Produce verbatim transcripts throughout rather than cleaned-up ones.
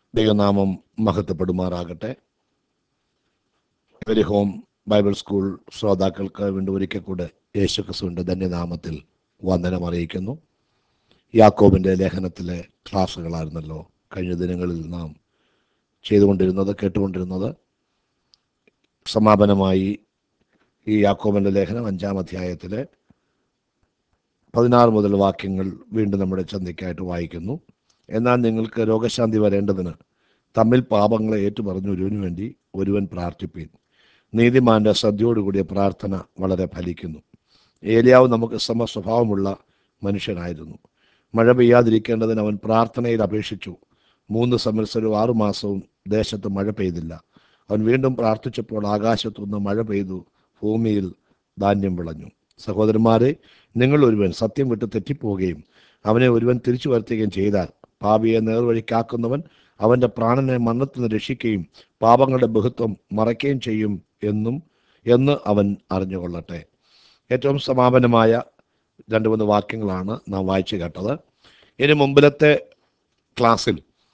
ദൈവനാമം മഹത്വപ്പെടുമാറാകട്ടെ. Every home Bible school ശ്രോതാക്കൾക്ക് വീണ്ടും ഒരിക്കൽ കൂടെ യേശു ക്രിസ്തുവിൻ്റെ ധന്യനാമത്തിൽ വന്ദനം അറിയിക്കുന്നു. യാക്കോബിൻ്റെ ലേഖനത്തിലെ ക്ലാസ്സുകളായിരുന്നല്ലോ കഴിഞ്ഞ ദിനങ്ങളിൽ നാം ചെയ്തുകൊണ്ടിരുന്നത്, കേട്ടുകൊണ്ടിരുന്നത്. സമാപനമായി ഈ യാക്കോബിൻ്റെ ലേഖനം അഞ്ചാം അധ്യായത്തിലെ പതിനാറ് മുതൽ വാക്യങ്ങൾ വീണ്ടും നമ്മുടെ ചിന്തയ്ക്കായിട്ട് വായിക്കുന്നു. എന്നാൽ നിങ്ങൾക്ക് രോഗശാന്തി വരേണ്ടതിന് തമ്മിൽ പാപങ്ങളെ ഏറ്റുപറഞ്ഞ് ഒരുവന് വേണ്ടി ഒരുവൻ പ്രാർത്ഥിപ്പീൻ. നീതിമാന്റെ ശ്രദ്ധയോടുകൂടിയ പ്രാർത്ഥന വളരെ ഫലിക്കുന്നു. ഏലിയാവ് നമുക്ക് സമ സ്വഭാവമുള്ള മനുഷ്യനായിരുന്നു. മഴ പെയ്യാതിരിക്കേണ്ടതിന് അവൻ പ്രാർത്ഥനയിൽ അപേക്ഷിച്ചു. മൂന്ന് സംവത്സരവും ആറുമാസവും ദേശത്ത് മഴ പെയ്തില്ല. അവൻ വീണ്ടും പ്രാർത്ഥിച്ചപ്പോൾ ആകാശത്തുനിന്ന് മഴ പെയ്തു, ഭൂമിയിൽ ധാന്യം വിളഞ്ഞു. സഹോദരന്മാരെ, നിങ്ങൾ ഒരുവൻ സത്യം വിട്ട് തെറ്റിപ്പോവുകയും അവനെ ഒരുവൻ തിരിച്ചു വരുത്തുകയും ചെയ്താൽ പാപിയെ നേർവഴിക്കാക്കുന്നവൻ അവൻ്റെ പ്രാണനെ മരണത്തിൽ നിന്ന് രക്ഷിക്കുകയും പാപങ്ങളുടെ ബഹുത്വം മറയ്ക്കുകയും ചെയ്യും എന്നും എന്ന് അവൻ അറിഞ്ഞുകൊള്ളട്ടെ. ഏറ്റവും സമാപനമായ രണ്ട് മൂന്ന് വാക്യങ്ങളാണ് നാം വായിച്ചു കേട്ടത്. ഇനി മുമ്പിലത്തെ ക്ലാസ്സിൽ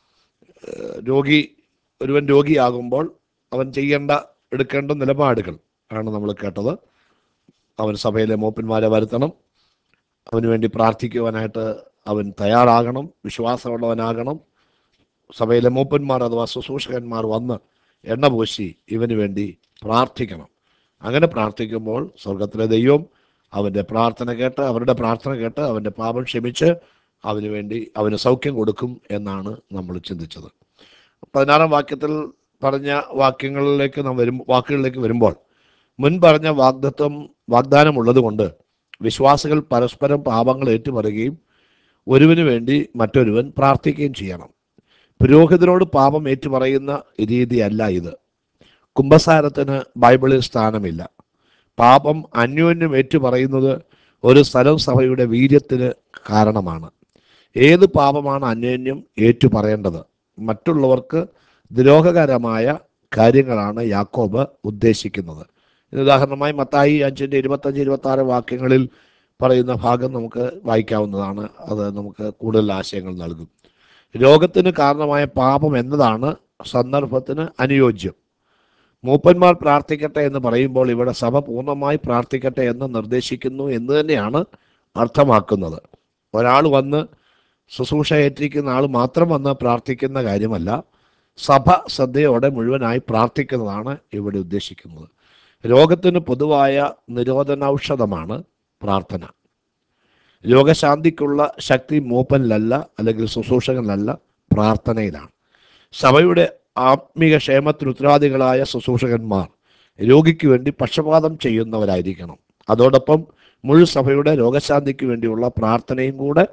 രോഗി ഒരുവൻ രോഗിയാകുമ്പോൾ അവൻ ചെയ്യേണ്ട എടുക്കേണ്ട നിലപാടുകൾ ആണ് നമ്മൾ കേട്ടത്. അവൻ സഭയിലെ മൂപ്പന്മാരെ വരുത്തണം, അവന് വേണ്ടി പ്രാർത്ഥിക്കുവാനായിട്ട് അവൻ തയ്യാറാകണം, വിശ്വാസമുള്ളവനാകണം. സഭയിലെ മൂപ്പന്മാർ അഥവാ ശുശ്രൂഷകന്മാർ വന്ന് എണ്ണ പൂശി ഇവന് വേണ്ടി പ്രാർത്ഥിക്കണം. അങ്ങനെ പ്രാർത്ഥിക്കുമ്പോൾ സ്വർഗത്തിലെ ദൈവം അവൻ്റെ പ്രാർത്ഥന കേട്ട് അവരുടെ പ്രാർത്ഥന കേട്ട് അവൻ്റെ പാപം ക്ഷമിച്ച് അവന് വേണ്ടി അവന് സൗഖ്യം കൊടുക്കും എന്നാണ് നമ്മൾ ചിന്തിച്ചത്. പതിനാറാം വാക്യത്തിൽ പറഞ്ഞ വാക്യങ്ങളിലേക്ക് നാം വരും വാക്കുകളിലേക്ക് വരുമ്പോൾ മുൻ പറഞ്ഞ വാഗ്ദത്വം വാഗ്ദാനമുള്ളത് കൊണ്ട് വിശ്വാസികൾ പരസ്പരം പാപങ്ങൾ ഏറ്റുപറയുകയും ഒരുവന് വേണ്ടി മറ്റൊരുവൻ പ്രാർത്ഥിക്കുകയും ചെയ്യണം. പുരോഹിതനോട് പാപം ഏറ്റുപറയുന്ന രീതിയല്ല ഇത്. കുമ്പസാരത്തിന് ബൈബിളിൽ സ്ഥാനമില്ല. പാപം അന്യോന്യം ഏറ്റുപറയുന്നത് ഒരു സ്ഥലം സഭയുടെ വീര്യത്തിന് കാരണമാണ്. ഏത് പാപമാണ് അന്യോന്യം ഏറ്റുപറയേണ്ടത്? മറ്റുള്ളവർക്ക് ദ്രോഹകരമായ കാര്യങ്ങളാണ് യാക്കോബ് ഉദ്ദേശിക്കുന്നത്. ഉദാഹരണമായി മത്തായി അഞ്ചിൻ്റെ ഇരുപത്തഞ്ച് ഇരുപത്തി ആറ് വാക്യങ്ങളിൽ പറയുന്ന ഭാഗം നമുക്ക് വായിക്കാവുന്നതാണ്. അത് നമുക്ക് കൂടുതൽ ആശയങ്ങൾ നൽകും. രോഗത്തിന് കാരണമായ പാപം എന്നതാണ് സന്ദർഭത്തിന് അനുയോജ്യം. മൂപ്പന്മാർ പ്രാർത്ഥിക്കട്ടെ എന്ന് പറയുമ്പോൾ ഇവിടെ സഭ പൂർണ്ണമായി പ്രാർത്ഥിക്കട്ടെ എന്ന് നിർദ്ദേശിക്കുന്നു എന്ന് തന്നെയാണ് അർത്ഥമാക്കുന്നത്. ഒരാൾ വന്ന് ശുശ്രൂഷ ഏറ്റിരിക്കുന്ന ആൾ മാത്രം വന്ന് പ്രാർത്ഥിക്കുന്ന കാര്യമല്ല, സഭ ശ്രദ്ധയോടെ മുഴുവനായി പ്രാർത്ഥിക്കുന്നതാണ് ഇവിടെ ഉദ്ദേശിക്കുന്നത്. രോഗത്തിന് പൊതുവായ നിരോധനൌഷധമാണ് പ്രാർത്ഥന. രോഗശാന്തിക്കുള്ള ശക്തി മൂപ്പനിലല്ല, അല്ലെങ്കിൽ ശുശ്രൂഷകനിലല്ല, പ്രാർത്ഥനയിലാണ്. സഭയുടെ ആത്മീക ക്ഷേമത്തിന് ഉത്തരവാദികളായ ശുശ്രൂഷകന്മാർ രോഗിക്ക് വേണ്ടി പക്ഷപാതം ചെയ്യുന്നവരായിരിക്കണം. അതോടൊപ്പം മുഴു സഭയുടെ രോഗശാന്തിക്ക് വേണ്ടിയുള്ള പ്രാർത്ഥനയും കൂടെ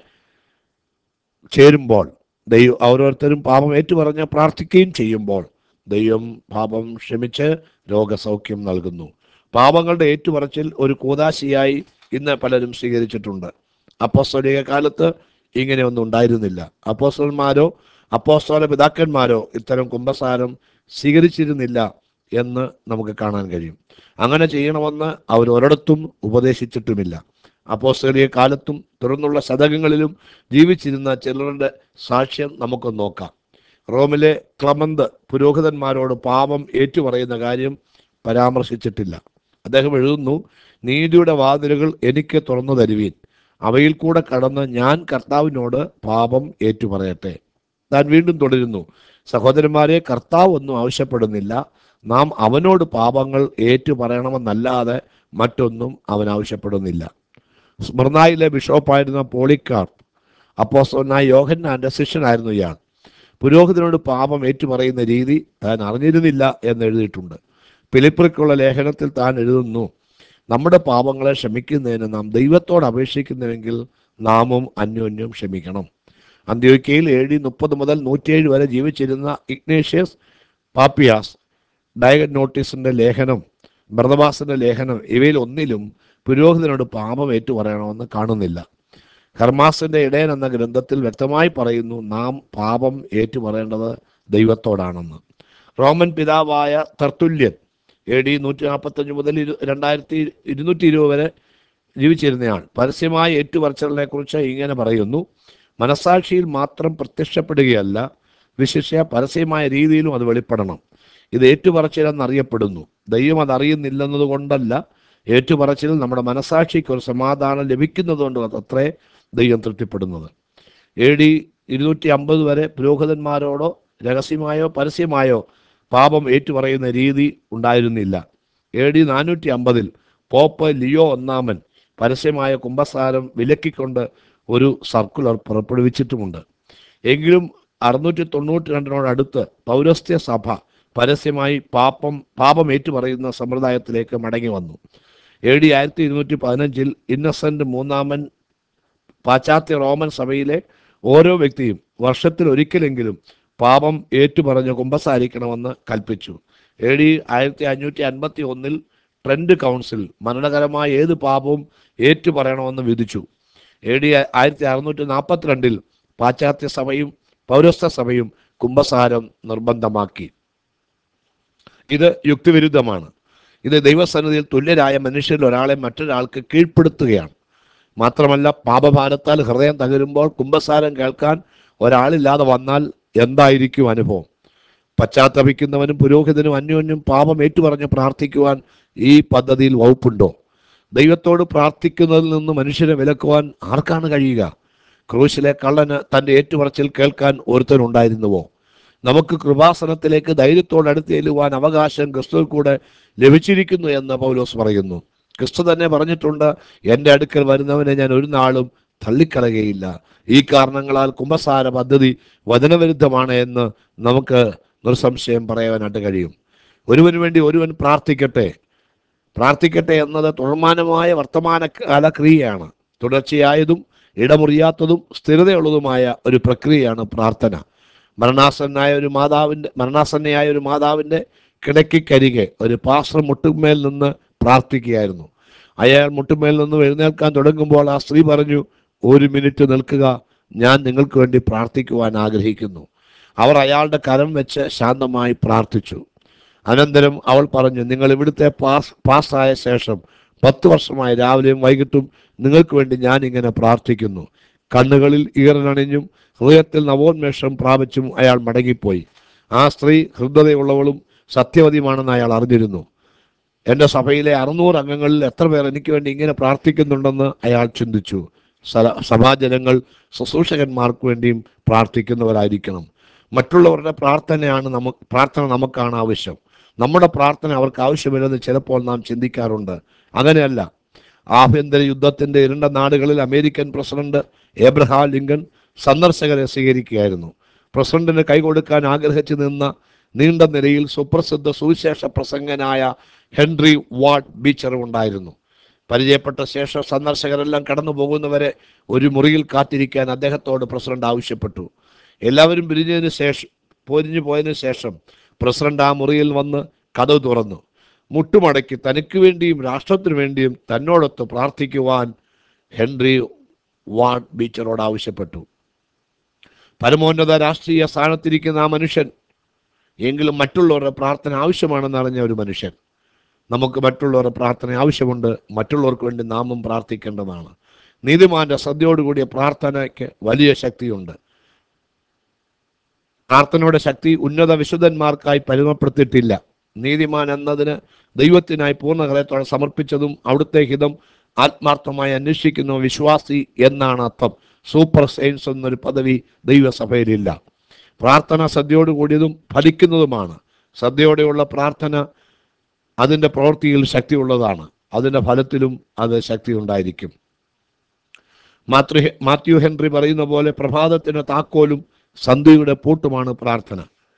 ചേരുമ്പോൾ ദൈവം ഓരോരുത്തരും പാപം ഏറ്റുപറഞ്ഞ് പ്രാർത്ഥിക്കുകയും ചെയ്യുമ്പോൾ ദൈവം പാപം ക്ഷമിച്ച് രോഗസൗഖ്യം നൽകുന്നു. പാപങ്ങളുടെ ഏറ്റുപറച്ചിൽ ഒരു കൂദാശിയായി ഇന്ന് പലരും സ്വീകരിച്ചിട്ടുണ്ട്. അപ്പോസ്തലിക കാലത്ത് ഇങ്ങനെയൊന്നും ഉണ്ടായിരുന്നില്ല. അപ്പോസ്തലന്മാരോ അപ്പോസ്തല പിതാക്കന്മാരോ ഇത്തരം കുമ്പസാരം സ്വീകരിച്ചിരുന്നില്ല എന്ന് നമുക്ക് കാണാൻ കഴിയും. അങ്ങനെ ചെയ്യണമെന്ന് അവർ ഒരിടത്തും ഉപദേശിച്ചിട്ടുമില്ല. അപ്പോസ്തലിക കാലത്തും തുടർന്നുള്ള ശതകങ്ങളിലും ജീവിച്ചിരുന്ന ചിലരുടെ സാക്ഷ്യം നമുക്ക് നോക്കാം. റോമിലെ ക്ലമന്ത് പുരോഹിതന്മാരോട് പാപം ഏറ്റുപറയുന്ന കാര്യം പരാമർശിച്ചിട്ടില്ല. അദ്ദേഹം എഴുതുന്നു, നീതിയുടെ വാതിലുകൾ എനിക്ക് തുറന്നു തരുവീൻ, അവയിൽ കൂടെ കടന്ന് ഞാൻ കർത്താവിനോട് പാപം ഏറ്റുപറയട്ടെ. താൻ വീണ്ടും തുടരുന്നു, സഹോദരന്മാരെ, കർത്താവ് ഒന്നും ആവശ്യപ്പെടുന്നില്ല, നാം അവനോട് പാപങ്ങൾ ഏറ്റുപറയണമെന്നല്ലാതെ മറ്റൊന്നും അവൻ ആവശ്യപ്പെടുന്നില്ല. സ്മിർനായിലെ ബിഷപ്പായിരുന്ന പോളിക്കാർപ്പ് അപ്പോസ്തലനായ യോഹന്നാന്റെ ശിഷ്യനായിരുന്നു ഇയാൾ. പുരോഹിതനോട് പാപം ഏറ്റുപറയുന്ന രീതി താൻ അറിഞ്ഞിരുന്നില്ല എന്ന് എഴുതിയിട്ടുണ്ട്. ഫിലിപ്പിയർക്കുള്ള ലേഖനത്തിൽ താൻ എഴുതുന്നു, നമ്മുടെ പാപങ്ങളെ ക്ഷമിക്കുന്നതിന് നാം ദൈവത്തോട് അപേക്ഷിക്കുന്നുവെങ്കിൽ നാമും അന്യോന്യം ക്ഷമിക്കണം. അന്ത്യോക്യയിൽ എ ഡി മുപ്പത് മുതൽ നൂറ്റിയേഴ് വരെ ജീവിച്ചിരുന്ന ഇഗ്നേഷ്യസ് പാപ്പിയാസ് ഡയഗ്നോട്ടിസിന്റെ ലേഖനം, ബർന്നബാസിന്റെ ലേഖനം, ഇവയിൽ ഒന്നിലും പുരോഹിതനോട് പാപം ഏറ്റുപറയണമെന്ന് കാണുന്നില്ല. ഹെർമാസിന്റെ ഇടയൻ എന്ന ഗ്രന്ഥത്തിൽ വ്യക്തമായി പറയുന്നു, നാം പാപം ഏറ്റുപറയേണ്ടത് ദൈവത്തോടാണെന്ന്. റോമൻ പിതാവായ തർത്തുല്യൻ എ ഡി നൂറ്റി നാൽപ്പത്തഞ്ച് മുതൽ ഇരു രണ്ടായിരത്തി ഇരുന്നൂറ്റി ഇരുപത് വരെ ജീവിച്ചിരുന്നയാൾ പരസ്യമായ ഏറ്റുപറച്ചിലിനെ കുറിച്ച് ഇങ്ങനെ പറയുന്നു, മനസാക്ഷിയിൽ മാത്രം പ്രത്യക്ഷപ്പെടുകയല്ല, വിശിഷ്യ പരസ്യമായ രീതിയിലും അത് വെളിപ്പെടണം. ഇത് ഏറ്റുപറച്ചിലെന്നറിയപ്പെടുന്നു. ദൈവം അതറിയുന്നില്ലെന്നത് കൊണ്ടല്ല, ഏറ്റുപറച്ചിൽ നമ്മുടെ മനസാക്ഷിക്ക് ഒരു സമാധാനം ലഭിക്കുന്നതുകൊണ്ട് അത്രേ ദൈവം തൃപ്തിപ്പെടുന്നത്. എ ഡി ഇരുന്നൂറ്റി അമ്പത് വരെ പുരോഹിതന്മാരോടോ രഹസ്യമായോ പരസ്യമായോ പാപം ഏറ്റുപറയുന്ന രീതി ഉണ്ടായിരുന്നില്ല. എ ഡി നാനൂറ്റി അമ്പതിൽ പോപ്പ് ലിയോ ഒന്നാമൻ പരസ്യമായ കുമ്പസാരം വിലക്കിക്കൊണ്ട് ഒരു സർക്കുലർ പുറപ്പെടുവിച്ചിട്ടുമുണ്ട്. എങ്കിലും അറുന്നൂറ്റി തൊണ്ണൂറ്റി രണ്ടിനോടടുത്ത് പൗരസ്ത്യ സഭ പരസ്യമായി പാപം പാപം ഏറ്റുപറയുന്ന സമ്പ്രദായത്തിലേക്ക് മടങ്ങി വന്നു. എ ഡി ആയിരത്തി ഇരുന്നൂറ്റി പതിനഞ്ചിൽ ഇന്നസെന്റ് മൂന്നാമൻ പാശ്ചാത്യ റോമൻ സഭയിലെ ഓരോ വ്യക്തിയും വർഷത്തിൽ ഒരിക്കലെങ്കിലും പാപം ഏറ്റുപറഞ്ഞ് കുമ്പസാരിക്കണമെന്ന് കൽപ്പിച്ചു. എ ഡി ആയിരത്തി അഞ്ഞൂറ്റി അൻപത്തി ഒന്നിൽ ട്രെൻഡ് കൗൺസിൽ മരണകരമായ ഏത് പാപവും ഏറ്റുപറയണമെന്ന് വിധിച്ചു. എ ഡി ആയിരത്തി അറുന്നൂറ്റി നാൽപ്പത്തിരണ്ടിൽ പാശ്ചാത്യ സഭയും പൗരസ്ത്യ സഭയും കുമ്പസാരം നിർബന്ധമാക്കി. ഇത് യുക്തിവിരുദ്ധമാണ്. ഇത് ദൈവസന്നിധിയിൽ തുല്യരായ മനുഷ്യരിൽ ഒരാളെ മറ്റൊരാൾക്ക് കീഴ്പ്പെടുത്തുകയാണ്. മാത്രമല്ല, പാപഭാരത്താൽ ഹൃദയം തകരുമ്പോൾ കുമ്പസാരം കേൾക്കാൻ ഒരാളില്ലാതെ വന്നാൽ എന്തായിരിക്കും അനുഭവം? പശ്ചാത്തപിക്കുന്നവനും പുരോഹിതനും അന്യോന്യം പാപം ഏറ്റുപറഞ്ഞ് പ്രാർത്ഥിക്കുവാൻ ഈ പദ്ധതിയിൽ വകുപ്പുണ്ടോ? ദൈവത്തോട് പ്രാർത്ഥിക്കുന്നതിൽ നിന്ന് മനുഷ്യരെ വിലക്കുവാൻ ആർക്കാണ് കഴിയുക? ക്രൂശിലെ കള്ളന് തൻ്റെ ഏറ്റുപറച്ചിൽ കേൾക്കാൻ ഒരുത്തനുണ്ടായിരുന്നുവോ? നമുക്ക് കൃപാസനത്തിലേക്ക് ധൈര്യത്തോടെ അടുത്ത് ചെല്ലുവാൻ അവകാശം ക്രിസ്തുവിൽ കൂടെ ലഭിച്ചിരിക്കുന്നു എന്ന് പൗലോസ് പറയുന്നു. ക്രിസ്തു തന്നെ പറഞ്ഞിട്ടുണ്ട്, എൻ്റെ അടുക്കൽ വരുന്നവനെ ഞാൻ ഒരു നാളും തള്ളിക്കളയുകയില്ല. ഈ കാരണങ്ങളാൽ കുമ്പസാര പദ്ധതി വചനവിരുദ്ധമാണ് എന്ന് നമുക്ക് നിർസംശയം പറയാനായിട്ട് കഴിയും. ഒരുവന് വേണ്ടി ഒരുവൻ പ്രാർത്ഥിക്കട്ടെ പ്രാർത്ഥിക്കട്ടെ എന്നത് തുടർമാനമായ വർത്തമാനകാല ക്രിയയാണ്. തുടർച്ചയായതും ഇടമുറിയാത്തതും സ്ഥിരതയുള്ളതുമായ ഒരു പ്രക്രിയയാണ് പ്രാർത്ഥന. മരണാസന്നായ ഒരു മാതാവിൻ്റെ മരണാസന്നയായ ഒരു മാതാവിൻ്റെ കിടക്കിക്കരികെ ഒരു പാസ്റ്റർ മുട്ടുമേൽ നിന്ന് പ്രാർത്ഥിക്കുകയായിരുന്നു. അയാൾ മുട്ടുമേൽ നിന്ന് എഴുന്നേൽക്കാൻ തുടങ്ങുമ്പോൾ ആ സ്ത്രീ പറഞ്ഞു, ഒരു മിനിറ്റ് നിൽക്കുക, ഞാൻ നിങ്ങൾക്ക് വേണ്ടി പ്രാർത്ഥിക്കുവാൻ ആഗ്രഹിക്കുന്നു. അവർ അയാളുടെ കരം വെച്ച് ശാന്തമായി പ്രാർത്ഥിച്ചു. അനന്തരം അവൾ പറഞ്ഞു, നിങ്ങൾ ഇവിടുത്തെ പാസ് പാസ്സായ ശേഷം പത്ത് വർഷമായി രാവിലെയും വൈകിട്ടും നിങ്ങൾക്ക് വേണ്ടി ഞാൻ ഇങ്ങനെ പ്രാർത്ഥിക്കുന്നു. കണ്ണുകളിൽ ഈറനണിഞ്ഞും ഹൃദയത്തിൽ നവോന്മേഷം പ്രാപിച്ചും അയാൾ മടങ്ങിപ്പോയി. ആ സ്ത്രീ ഹൃദയമുള്ളവളും സത്യവതിയുമാണെന്ന് അയാൾ അറിഞ്ഞിരുന്നു. എൻ്റെ സഭയിലെ അറുന്നൂറ് അംഗങ്ങളിൽ എത്ര പേർ എനിക്ക് വേണ്ടി ഇങ്ങനെ പ്രാർത്ഥിക്കുന്നുണ്ടെന്ന് അയാൾ ചിന്തിച്ചു. സഭാജനങ്ങൾ ശുശ്രൂഷകന്മാർക്ക് വേണ്ടിയും പ്രാർത്ഥിക്കുന്നവരായിരിക്കണം. മറ്റുള്ളവരുടെ പ്രാർത്ഥനയാണ് നമുക്ക് പ്രാർത്ഥന നമുക്കാണ് ആവശ്യം. നമ്മുടെ പ്രാർത്ഥന അവർക്ക് ആവശ്യമില്ലെന്ന് ചിലപ്പോൾ നാം ചിന്തിക്കാറുണ്ട്. അങ്ങനെയല്ല. ആഭ്യന്തര യുദ്ധത്തിൻ്റെ ഇരുണ്ട നാടുകളിൽ അമേരിക്കൻ പ്രസിഡന്റ് ഏബ്രഹാം ലിങ്കൺ സന്ദർശകരെ സ്വീകരിക്കുകയായിരുന്നു. പ്രസിഡന്റിന് കൈകൊടുക്കാൻ ആഗ്രഹിച്ചു നിന്ന നീണ്ട നിരയിൽ സുപ്രസിദ്ധ സുവിശേഷ പ്രസംഗനായ ഹെൻറി വാട്ട് ബീച്ചർ ഉണ്ടായിരുന്നു. പരിചയപ്പെട്ട ശേഷം സന്ദർശകരെല്ലാം കടന്നു പോകുന്നവരെ ഒരു മുറിയിൽ കാത്തിരിക്കാൻ അദ്ദേഹത്തോട് പ്രസിഡന്റ് ആവശ്യപ്പെട്ടു. എല്ലാവരും പിരിഞ്ഞതിന് ശേഷം പൊരിഞ്ഞു പോയതിനു ശേഷം പ്രസിഡന്റ് ആ മുറിയിൽ വന്ന് കതവ് തുറന്നു. മുട്ടുമടക്കി തനിക്ക് വേണ്ടിയും രാഷ്ട്രത്തിനു വേണ്ടിയും തന്നോടൊത്ത് പ്രാർത്ഥിക്കുവാൻ ഹെൻറി വാട്ട് ബീച്ചറോട് ആവശ്യപ്പെട്ടു. പരമോന്നത രാഷ്ട്രീയ സ്ഥാനത്തിരിക്കുന്ന ആ മനുഷ്യൻ എങ്കിലും മറ്റുള്ളവരുടെ പ്രാർത്ഥന ആവശ്യമാണെന്ന് അറിഞ്ഞ ഒരു മനുഷ്യൻ. നമുക്ക് മറ്റുള്ളവരുടെ പ്രാർത്ഥന ആവശ്യമുണ്ട്. മറ്റുള്ളവർക്ക് വേണ്ടി നാമും പ്രാർത്ഥിക്കേണ്ടതാണ്. നീതിമാന്റെ ശ്രദ്ധയോടുകൂടിയ പ്രാർത്ഥനയ്ക്ക് വലിയ ശക്തിയുണ്ട്. പ്രാർത്ഥനയുടെ ശക്തി ഉന്നത വിശുദ്ധന്മാർക്കായി പരിമപ്പെടുത്തിയിട്ടില്ല. നീതിമാൻ എന്നതിന് ദൈവത്തിനായി പൂർണ്ണ ഹൃദയത്തോടെ സമർപ്പിച്ചതും അവിടുത്തെ ഹിതം ആത്മാർത്ഥമായി അന്വേഷിക്കുന്ന വിശ്വാസി എന്നാണ് അർത്ഥം. സൂപ്പർ സെയിൻസ് എന്നൊരു പദവി ദൈവസഭയിലില്ല. പ്രാർത്ഥന ശ്രദ്ധയോടുകൂടിയതും ഫലിക്കുന്നതുമാണ്. ശ്രദ്ധയോടെയുള്ള പ്രാർത്ഥന അതിൻ്റെ പ്രവൃത്തിയിൽ ശക്തിയുള്ളതാണ്. അതിൻ്റെ ഫലത്തിലും അത് ശക്തി ഉണ്ടായിരിക്കും. മാത്യു മാത്യു ഹെൻറി പറയുന്ന പോലെ പ്രഭാതത്തിന് താക്കോലും സന്ധ്യയുടെ പൂട്ടുമാണ് പ്രാർത്ഥന.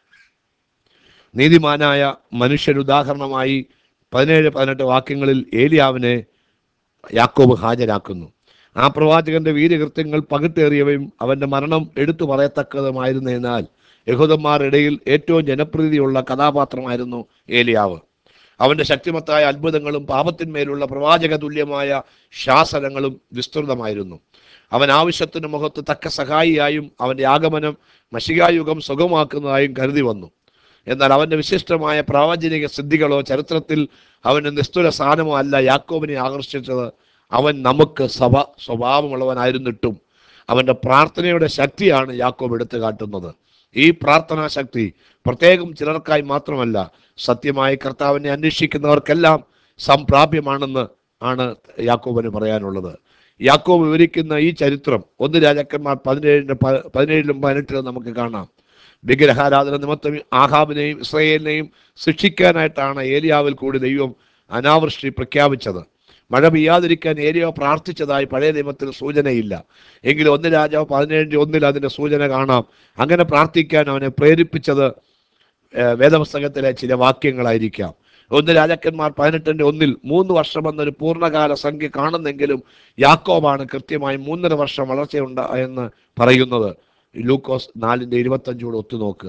നീതിമാനായ മനുഷ്യരുദാഹരണമായി പതിനേഴ് പതിനെട്ട് വാക്യങ്ങളിൽ ഏലിയാവിനെ യാക്കോബ് ഹാജരാക്കുന്നു. ആ പ്രവാചകന്റെ വീര്യകൃത്യങ്ങൾ പകിട്ടേറിയവയും അവൻ്റെ മരണം എടുത്തു പറയത്തക്കതുമായിരുന്നതിനാൽ യഹൂദന്മാരുടെ ഇടയിൽ ഏറ്റവും ജനപ്രീതിയുള്ള കഥാപാത്രമായിരുന്നു ഏലിയാവ്. അവൻ്റെ ശക്തിമത്തായ അത്ഭുതങ്ങളും പാപത്തിന്മേലുള്ള പ്രവാചക തുല്യമായ ശാസനങ്ങളും വിസ്തൃതമായിരുന്നു. അവൻ ആവശ്യത്തിന് മുഖത്ത് തക്ക സഹായിയായും അവൻ്റെ ആഗമനം മശികായുഗം സുഗമാക്കുന്നതായും കരുതി വന്നു. എന്നാൽ അവൻ്റെ വിശിഷ്ടമായ പ്രാവചനിക സിദ്ധികളോ ചരിത്രത്തിൽ അവൻ്റെ നിസ്തുല സ്ഥാനമോ അല്ല യാക്കോബിനെ ആകർഷിച്ചത്. അവൻ നമുക്ക് സഭ സ്വഭാവമുള്ളവനായിരുന്നിട്ടും അവൻ്റെ പ്രാർത്ഥനയുടെ ശക്തിയാണ് യാക്കോബ് എടുത്തു കാട്ടുന്നത്. ഈ പ്രാർത്ഥനാ ശക്തി പ്രത്യേകം ചിലർക്കായി മാത്രമല്ല, സത്യമായി കർത്താവിനെ അന്വേഷിക്കുന്നവർക്കെല്ലാം സംപ്രാപ്യമാണെന്ന് ആണ് യാക്കോബിന് പറയാനുള്ളത്. യാക്കോബ് വിവരിക്കുന്ന ഈ ചരിത്രം ഒന്ന് രാജാക്കന്മാർ പതിനേഴിന്റെ പതിനേഴിലും പതിനെട്ടിലും നമുക്ക് കാണാം. വിഗ്രഹാരാധന നിമിത്തം ആഹാബിനെയും ഇസ്രായേലിനെയും ശിക്ഷിക്കാനായിട്ടാണ് ഏലിയാവിൽ കൂടി ദൈവം അനാവൃഷ്ടി പ്രഖ്യാപിച്ചത്. മഴ പെയ്യാതിരിക്കാൻ ഏലിയ പ്രാർത്ഥിച്ചതായി പഴയ നിയമത്തിൽ സൂചനയില്ല. എങ്കിലും ഒന്ന് രാജാവ് പതിനേഴിന്റെ ഒന്നിൽ അതിന്റെ സൂചന കാണാം. അങ്ങനെ പ്രാർത്ഥിക്കാൻ അവനെ പ്രേരിപ്പിച്ചത് വേദപുസ്തകത്തിലെ ചില വാക്യങ്ങളായിരിക്കാം. ഒന്ന് രാജാക്കന്മാർ പതിനെട്ടിന്റെ ഒന്നിൽ മൂന്ന് വർഷം എന്നൊരു പൂർണ്ണകാല സംഖ്യ കാണുന്നെങ്കിലും യാക്കോബാണ് കൃത്യമായി മൂന്നര വർഷം വളർച്ചയുണ്ട എന്ന് പറയുന്നത്. ലൂക്കോസ് നാലിന്റെ ഇരുപത്തി അഞ്ചോട് ഒത്തുനോക്കുക.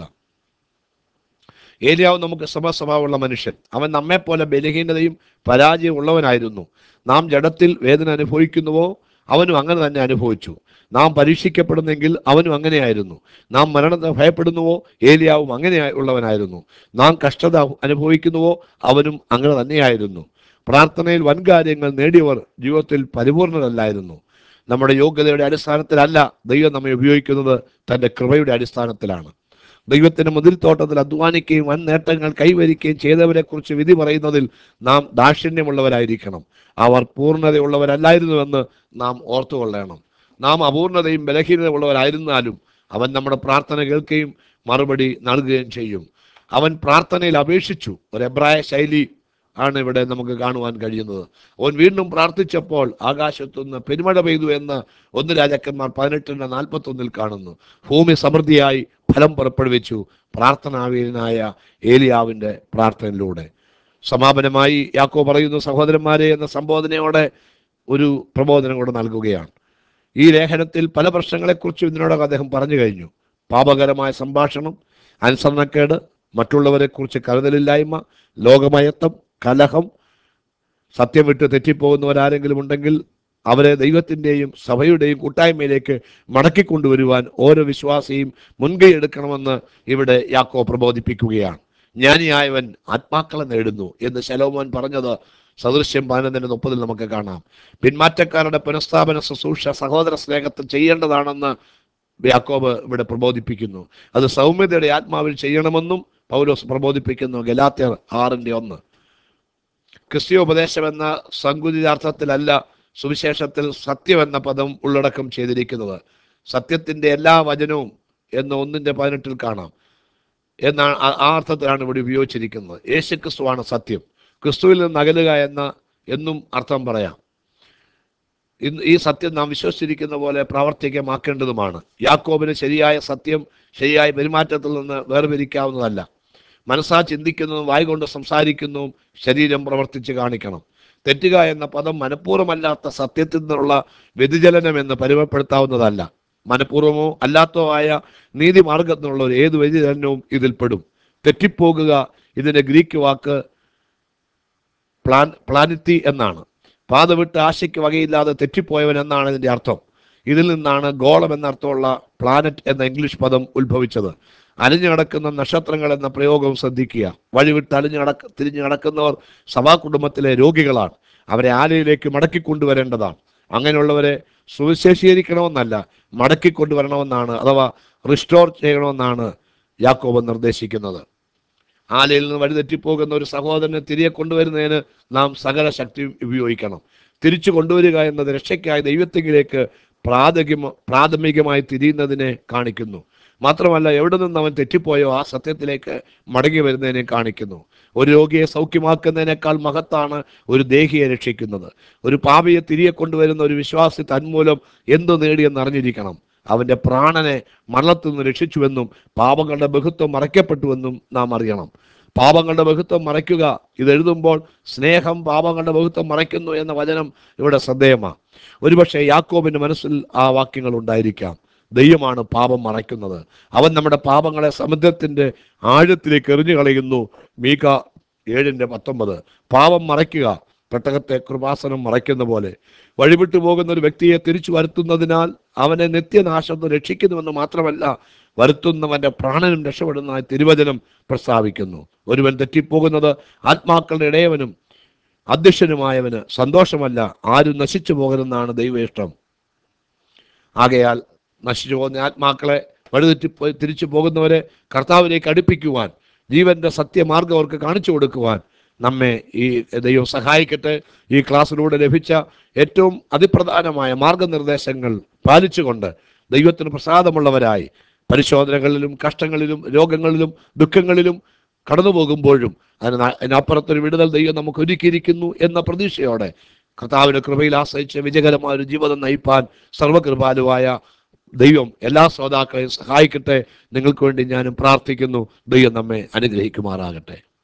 ഏലിയാവ് നമുക്ക് സമസ്വഭാവമുള്ള മനുഷ്യൻ. അവൻ നമ്മെപ്പോലെ ബലഹീനതയും പരാജയവും ഉള്ളവനായിരുന്നു. നാം ജഡത്തിൽ വേദന അനുഭവിക്കുന്നുവോ അവനും അങ്ങനെ തന്നെ അനുഭവിച്ചു. നാം പരീക്ഷിക്കപ്പെടുന്നെങ്കിൽ അവനും അങ്ങനെയായിരുന്നു. നാം മരണത്തെ ഭയപ്പെടുന്നുവോ ഏലിയാവും അങ്ങനെ ഉള്ളവനായിരുന്നു. നാം കഷ്ടത അനുഭവിക്കുന്നുവോ അവനും അങ്ങനെ തന്നെയായിരുന്നു. പ്രാർത്ഥനയിൽ വൻകാര്യങ്ങൾ നേടിയവർ ജീവിതത്തിൽ പരിപൂർണരല്ലായിരുന്നു. നമ്മുടെ യോഗ്യതയുടെ അടിസ്ഥാനത്തിലല്ല ദൈവം നമ്മെ ഉപയോഗിക്കുന്നത്, തൻ്റെ കൃപയുടെ അടിസ്ഥാനത്തിലാണ്. ദൈവത്തിന്റെ മുതിൽത്തോട്ടത്തിൽ അധ്വാനിക്കുകയും വൻ നേട്ടങ്ങൾ കൈവരിക്കുകയും ചെയ്തവരെ കുറിച്ച് വിധി പറയുന്നതിൽ നാം ദാക്ഷിണ്യമുള്ളവരായിരിക്കണം. അവർ പൂർണ്ണതയുള്ളവരല്ലായിരുന്നുവെന്ന് നാം ഓർത്തുകൊള്ളണം. നാം അപൂർണതയും ബലഹീനത ഉള്ളവരായിരുന്നാലും അവൻ നമ്മുടെ പ്രാർത്ഥന കേൾക്കുകയും മറുപടി നൽകുകയും ചെയ്യും. അവൻ പ്രാർത്ഥനയിൽ അപേക്ഷിച്ചു. ഒരു എബ്രായ ശൈലി ആണ് ഇവിടെ നമുക്ക് കാണുവാൻ കഴിയുന്നത്. അവൻ വീണ്ടും പ്രാർത്ഥിച്ചപ്പോൾ ആകാശത്തുനിന്ന് പെരുമഴ പെയ്തു എന്ന് ഒന്ന് രാജാക്കന്മാർ പതിനെട്ടിന്റെ നാൽപ്പത്തി ഒന്നിൽ കാണുന്നു. ഭൂമി സമൃദ്ധിയായി ഫലം പുറപ്പെടുവിച്ചു പ്രാർത്ഥനാവീരനായ ഏലിയാവിന്റെ പ്രാർത്ഥനയിലൂടെ. സമാപനമായി യാക്കോബ് പറയുന്നു, സഹോദരന്മാരെ എന്ന സംബോധനയോടെ ഒരു പ്രബോധനം കൂടെ നൽകുകയാണ്. ഈ ലേഖനത്തിൽ പല പ്രശ്നങ്ങളെക്കുറിച്ചും ഇതിനോടൊക്കെ അദ്ദേഹം പറഞ്ഞു കഴിഞ്ഞു. പാപകരമായ സംഭാഷണം, അനുസരണക്കേട്, മറ്റുള്ളവരെ കുറിച്ച് കരുതലില്ലായ്മ, ലോകമയത്വം, കലഹം, സത്യം വിട്ട് തെറ്റിപ്പോകുന്നവരാരെങ്കിലും ഉണ്ടെങ്കിൽ അവരെ ദൈവത്തിൻ്റെയും സഭയുടെയും കൂട്ടായ്മയിലേക്ക് മടക്കിക്കൊണ്ടുവരുവാൻ ഓരോ വിശ്വാസിയും മുൻകൈ എടുക്കണമെന്ന് ഇവിടെ യാക്കോബ് പ്രബോധിപ്പിക്കുകയാണ്. ജ്ഞാനിയായവൻ ആത്മാക്കളെ നേടുന്നു എന്ന് ശലോമോൻ പറഞ്ഞത് സദൃശ്യം പതിനൊന്നിന്റെ മുപ്പതിൽ നമുക്ക് കാണാം. പിന്മാറ്റക്കാരുടെ പുനഃസ്ഥാപന ശുശ്രൂഷ സഹോദര സ്നേഹത്തിൽ ചെയ്യേണ്ടതാണെന്ന് യാക്കോബ് ഇവിടെ പ്രബോധിപ്പിക്കുന്നു. അത് സൗമ്യതയുടെ ആത്മാവിൽ ചെയ്യണമെന്നും പൗലോസ് പ്രബോധിപ്പിക്കുന്നു. ഗലാത്യർ ആറിന്റെ ഒന്ന്. ക്രിസ്ത്യോപദേശം എന്ന സങ്കുചിതാർത്ഥത്തിലല്ല സുവിശേഷത്തിൽ സത്യം എന്ന പദം ഉള്ളടക്കം ചെയ്തിരിക്കുന്നത്. സത്യത്തിന്റെ എല്ലാ വചനവും എന്ന ഒന്നിന്റെ പതിനെട്ടിൽ കാണാം എന്നാണ്, ആ അർത്ഥത്തിലാണ് ഇവിടെ ഉപയോഗിച്ചിരിക്കുന്നത്. യേശു ക്രിസ്തുവാണ് സത്യം. ക്രിസ്തുവിൽ നിന്ന് അകലുക എന്ന എന്നും അർത്ഥം പറയാം. ഇന്ന് ഈ സത്യം നാം വിശ്വസിച്ചിരിക്കുന്ന പോലെ പ്രാവർത്തികമാക്കേണ്ടതുമാണ്. യാക്കോബിന് ശരിയായ സത്യം ശരിയായ പെരുമാറ്റത്തിൽ നിന്ന് വേർപിരിക്കാവുന്നതല്ല. മനസ്സാ ചിന്തിക്കുന്നതും വായ്കൊണ്ട് സംസാരിക്കുന്നതും ശരീരം പ്രവർത്തിച്ച് കാണിക്കണം. തെറ്റുക എന്ന പദം മനഃപൂർവ്വമല്ലാത്ത സത്യത്തിൽ നിന്നുള്ള വ്യതിചലനം എന്ന് പരിമപ്പെടുത്താവുന്നതല്ല. മനഃപൂർവ്വമോ അല്ലാത്തോ ആയ നീതിമാർഗത്തിനുള്ള ഒരു ഏത് വ്യതിചലനവും ഇതിൽപ്പെടും. തെറ്റിപ്പോകുക ഇതിന്റെ ഗ്രീക്ക് വാക്ക് പ്ലാൻ പ്ലാനിറ്റി എന്നാണ്. പാത വിട്ട് ആശയ്ക്ക് വകയില്ലാതെ തെറ്റിപ്പോയവൻ എന്നാണ് ഇതിന്റെ അർത്ഥം. ഇതിൽ നിന്നാണ് ഗോളം എന്നർത്ഥമുള്ള പ്ലാനറ്റ് എന്ന ഇംഗ്ലീഷ് പദം ഉത്ഭവിച്ചത്. അലിഞ്ഞു നടക്കുന്ന നക്ഷത്രങ്ങൾ എന്ന പ്രയോഗവും ശ്രദ്ധിക്കുക. വഴിവിട്ട് അലിഞ്ഞു നടക്ക തിരിഞ്ഞു നടക്കുന്നവർ സഭാ കുടുംബത്തിലെ രോഗികളാണ്. അവരെ ആലയിലേക്ക് മടക്കിക്കൊണ്ടുവരേണ്ടതാണ്. അങ്ങനെയുള്ളവരെ സുവിശേഷീകരിക്കണമെന്നല്ല, മടക്കിക്കൊണ്ടുവരണമെന്നാണ്, അഥവാ റിസ്റ്റോർ ചെയ്യണമെന്നാണ് യാക്കോബ് നിർദ്ദേശിക്കുന്നത്. ആലയിൽ നിന്ന് വഴിതെറ്റിപ്പോകുന്ന ഒരു സഹോദരനെ തിരികെ കൊണ്ടുവരുന്നതിന് നാം സകല ശക്തി ഉപയോഗിക്കണം. തിരിച്ചു കൊണ്ടുവരിക എന്നത് രക്ഷയ്ക്കായി ദൈവത്തിലേക്ക് പ്രാഥമിക പ്രാഥമികമായി തിരിയുന്നതിനെ കാണിക്കുന്നു. മാത്രമല്ല, എവിടെ നിന്ന് അവൻ തെറ്റിപ്പോയോ ആ സത്യത്തിലേക്ക് മടങ്ങി വരുന്നതിനെ കാണിക്കുന്നു. ഒരു രോഗിയെ സൗഖ്യമാക്കുന്നതിനേക്കാൾ മഹത്താണ് ഒരു ദേഹിയെ രക്ഷിക്കുന്നത്. ഒരു പാപിയെ തിരികെ കൊണ്ടുവരുന്ന ഒരു വിശ്വാസി തന്മൂലം എന്തു നേടിയെന്ന് അറിഞ്ഞിരിക്കണം. അവന്റെ പ്രാണനെ മരണത്തിൽ നിന്ന് രക്ഷിച്ചുവെന്നും പാപങ്ങളുടെ ബഹുത്വം മറയ്ക്കപ്പെട്ടുവെന്നും നാം അറിയണം. പാപങ്ങളുടെ ബഹുത്വം മറയ്ക്കുക, ഇതെഴുതുമ്പോൾ സ്നേഹം പാപങ്ങളുടെ ബഹുത്വം മറയ്ക്കുന്നു എന്ന വചനം ഇവിടെ ശ്രദ്ധേയമാണ്. ഒരുപക്ഷെ യാക്കോബിന്റെ മനസ്സിൽ ആ വാക്യങ്ങൾ ഉണ്ടായിരിക്കാം. ദൈവമാണ് പാപം മറയ്ക്കുന്നത്. അവൻ നമ്മുടെ പാപങ്ങളെ സമുദ്രത്തിന്റെ ആഴത്തിലേക്ക് എറിഞ്ഞു കളയുന്നു. മീക ഏഴിന്റെ പത്തൊമ്പത്. പാപം മറയ്ക്കുക പെട്ടകത്തെ കൃപാസനം മറയ്ക്കുന്ന പോലെ. വഴിവിട്ടു പോകുന്ന ഒരു വ്യക്തിയെ തിരിച്ചു വരുത്തുന്നതിനാൽ അവനെ നിത്യനാശത്ത് രക്ഷിക്കുന്നുവെന്ന് മാത്രമല്ല, വരുത്തുന്നവന്റെ പ്രാണനും രക്ഷപ്പെടുന്നതായി തിരുവചനം പ്രസ്താവിക്കുന്നു. ഒരുവൻ തെറ്റിപ്പോകുന്നത് ആത്മാക്കളുടെ ഇടയവനും അധ്യക്ഷനുമായവന് സന്തോഷമല്ല, ആരും നശിച്ചു പോകരുതെന്നാണ് ദൈവ ഇഷ്ടം. ആകയാൽ നശിച്ചു പോകുന്ന ആത്മാക്കളെ വഴിതെറ്റി തിരിച്ചു പോകുന്നവരെ കർത്താവിലേക്ക് അടുപ്പിക്കുവാൻ, ജീവന്റെ സത്യമാർഗം അവർക്ക് കാണിച്ചു കൊടുക്കുവാൻ നമ്മെ ഈ ദൈവം സഹായിക്കട്ടെ. ഈ ക്ലാസ്സിലൂടെ ലഭിച്ച ഏറ്റവും അതിപ്രധാനമായ മാർഗനിർദ്ദേശങ്ങൾ പാലിച്ചുകൊണ്ട് ദൈവത്തിന് പ്രസാദമുള്ളവരായി പരിശോധനകളിലും കഷ്ടങ്ങളിലും രോഗങ്ങളിലും ദുഃഖങ്ങളിലും കടന്നു പോകുമ്പോഴും അതിന് അതിനപ്പുറത്തൊരു വിടുതൽ ദൈവം നമുക്ക് ഒരുക്കിയിരിക്കുന്നു എന്ന പ്രതീക്ഷയോടെ കർത്താവിന്റെ കൃപയിൽ ആശ്രയിച്ച് വിജയകരമായ ഒരു ജീവിതം നയിപ്പാൻ സർവകൃപാലുവായ ദൈവം എല്ലാ ശ്രോതാക്കളെയും സഹായിക്കട്ടെ. നിങ്ങൾക്ക് വേണ്ടി ഞാനും പ്രാർത്ഥിക്കുന്നു. ദൈവം നമ്മെ അനുഗ്രഹിക്കുമാറാകട്ടെ.